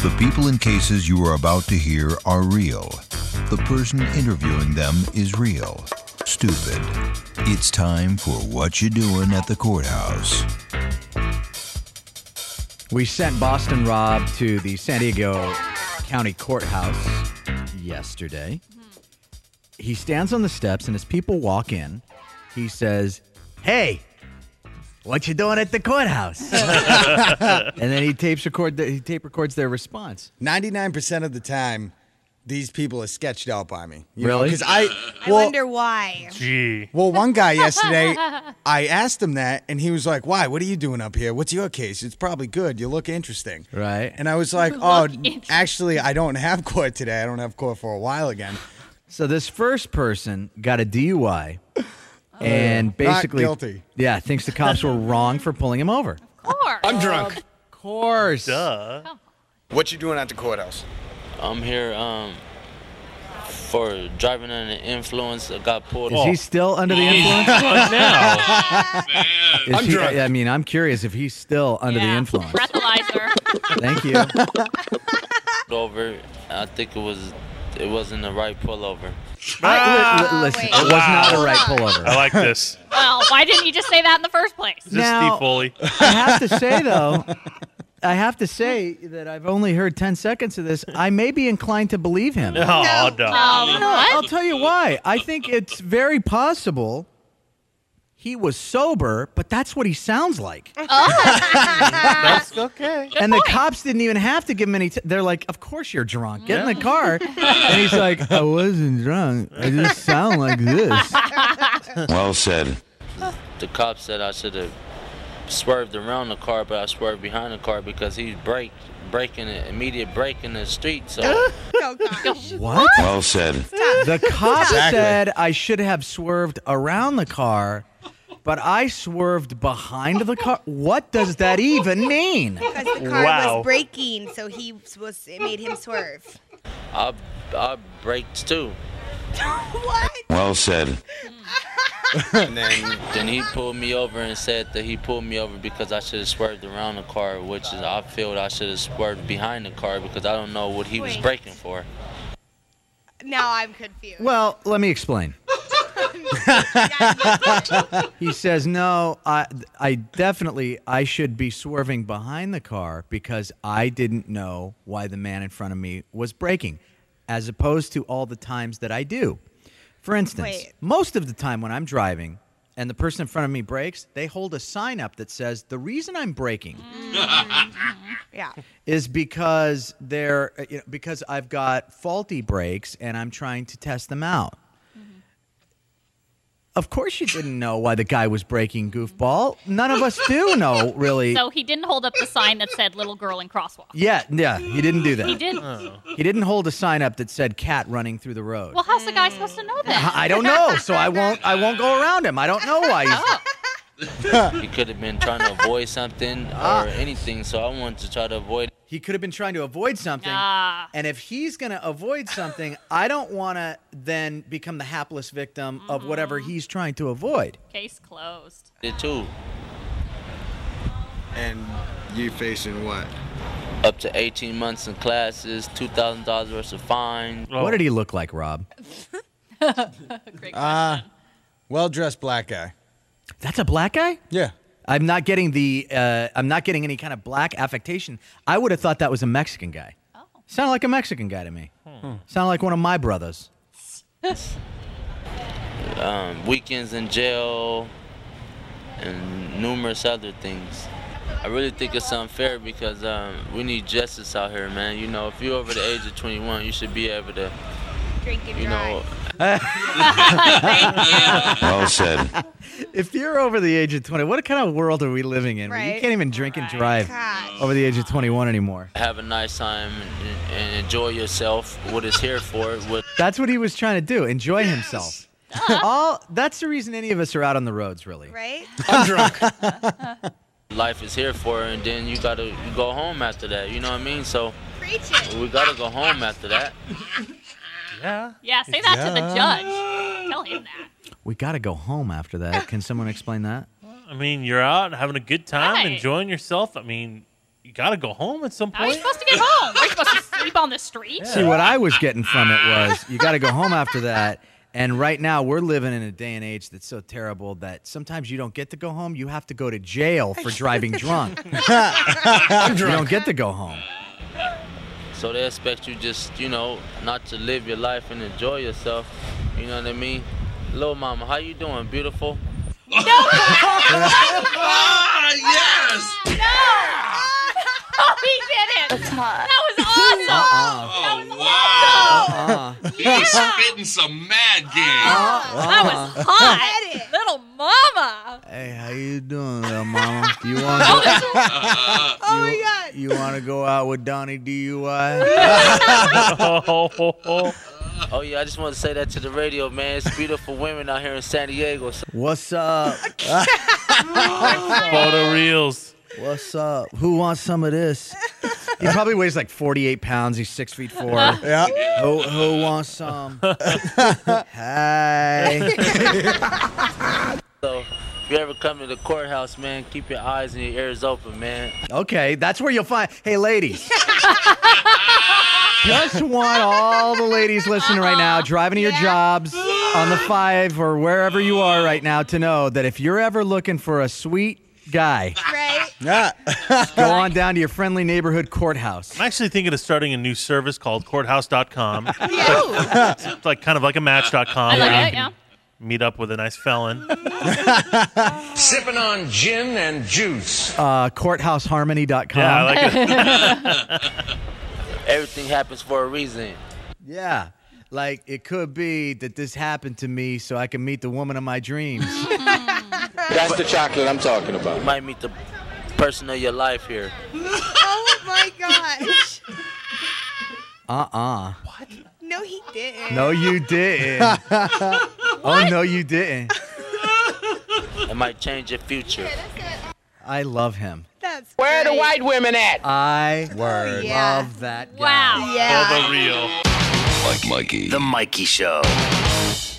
The people and cases you are about to hear are real. The person interviewing them is real. Stupid. It's time for What You Doing at the Courthouse. We sent Boston Rob to the San Diego County Courthouse yesterday. He stands on the steps, and as people walk in, he says, "Hey, what you doing at the courthouse?" And then he tape records their response. 99% of the time, these people are sketched out by me. Really? Because I wonder why. Gee. Well, one guy yesterday, I asked him that, and he was like, "Why? What are you doing up here? What's your case? It's probably good. You look interesting." Right. And I was like, "Oh, actually, I don't have court today. I don't have court for a while again." So this first person got a DUI and basically, Not guilty. yeah, thinks the cops were wrong for pulling him over. Of course. I'm drunk. Of course. Duh. What you doing at the courthouse? I'm here for driving under the influence. I got pulled Is off. he still under the influence? What now? Is he, I mean, I'm curious if he's still under the influence. Breathalyzer. Thank you. Over. I think it wasn't the right pullover. Listen, wait. it was not a right pullover. I like this. Well, why didn't you just say that in the first place? Is this Steve Foley? I have to say, though, that I've only heard 10 seconds of this. I may be inclined to believe him. Oh, no. No, I'll tell you why. I think it's very possible he was sober, but that's what he sounds like. That's okay. And the cops didn't even have to give him any. They're like, "Of course you're drunk. Get in the car." And he's like, "I wasn't drunk. I just sound like this." Well said. The cop said I should have swerved around the car, but I swerved behind the car because he's immediate break in the street. So Oh, gosh. What? Well said. The cop Exactly. said I should have swerved around the car, but I swerved behind the car. What does that even mean? Because the car Wow. was braking, so it made him swerve. I braked too. What? Well said. And then he pulled me over and said that he pulled me over because I should have swerved around the car, which is I feel I should have swerved behind the car because I don't know what he was Wait. braking for. Now I'm confused. Well, let me explain. He says, "No, I definitely should be swerving behind the car because I didn't know why the man in front of me was braking, as opposed to all the times that I do. For instance, Wait. most of the time when I'm driving and the person in front of me brakes, they hold a sign up that says, the reason I'm braking Yeah. is because because I've got faulty brakes and I'm trying to test them out." Of course you didn't know why the guy was braking, goofball. None of us do know, really. So he didn't hold up the sign that said "little girl in crosswalk." Yeah, he didn't do that. He didn't. He didn't hold a sign up that said "cat running through the road." Well, how's the guy supposed to know that? I don't know, so I won't go around him. I don't know why he's... He could have been trying to avoid something or anything, so I wanted to try to avoid. He could have been trying to avoid something. Ah. And if he's going to avoid something, I don't want to then become the hapless victim of whatever he's trying to avoid. Case closed. It too. And you facing what? Up to 18 months in classes, $2,000 worth of fines. Oh. What did he look like, Rob? Great question. Well-dressed black guy. That's a black guy? Yeah. I'm not getting any kind of black affectation. I would have thought that was a Mexican guy. Oh. Sounded like a Mexican guy to me. Sounded like one of my brothers. Weekends in jail, and numerous other things. I really think it's unfair because we need justice out here, man. You know, if you're over the age of 21, you should be able to, Drink and you know, drive. Well said. If you're over the age of 20, what kind of world are we living in? Where you Right. can't even drink and drive Gosh. over the age of 21 anymore. have a nice time and enjoy yourself. What it's here for. What That's what he was trying to do, enjoy himself. That's the reason any of us are out on the roads, really. Right? life is here for, and then you go home after that. You know what I mean? So Preach it. we gotta go home after that. Yeah. Yeah, say that to the judge. Tell him that. We got to go home after that. Can someone explain that? I mean, you're out having a good time, Right. enjoying yourself. I mean, You got to go home at some How are you point. supposed to get home? Are you supposed to sleep on the street? See, what I was getting from it was you got to go home after that. And right now, we're living in a day and age that's so terrible that sometimes you don't get to go home. You have to go to jail for driving drunk. You don't get to go home. So they expect you just, not to live your life and enjoy yourself. You know what I mean? Little mama, how you doing, beautiful? Yes! Oh, he did it. That's hot. That was awesome. Oh, wow. He's spitting some mad game. That was hot. Little mama. Hey, how you doing, little mama? Do you want to Oh my God. you want to go out with Donnie DUI? Oh, yeah, I just want to say that to the radio, man. It's beautiful women out here in San Diego. What's up? Photo reels. What's up? Who wants some of this? He probably weighs like 48 pounds. He's 6'4". Yeah. Who wants some? Hey. So if you ever come to the courthouse, man, keep your eyes and your ears open, man. Okay, that's where you'll find. Hey, ladies. Just want all the ladies listening right now, driving to your jobs on the 5 or wherever you are right now, to know that if you're ever looking for a sweet guy, Right? Yeah. go on down to your friendly neighborhood courthouse. I'm actually thinking of starting a new service called courthouse.com. It's like kind of like a match.com. I like where you it, can meet up with a nice felon. Sipping on gin and juice. Courthouseharmony.com. Yeah, I like it. Everything happens for a reason. Yeah. Like, it could be that this happened to me so I can meet the woman of my dreams. That's the chocolate I'm talking about. You might meet the person of your life here. Oh my gosh. What? No, he didn't. No, you didn't. Oh, no, you didn't. It might change your future. I love him. That's Where are the great. white women at? I yeah. love that guy. Wow. Yeah. Photo reel. Mikey. The Mikey Show.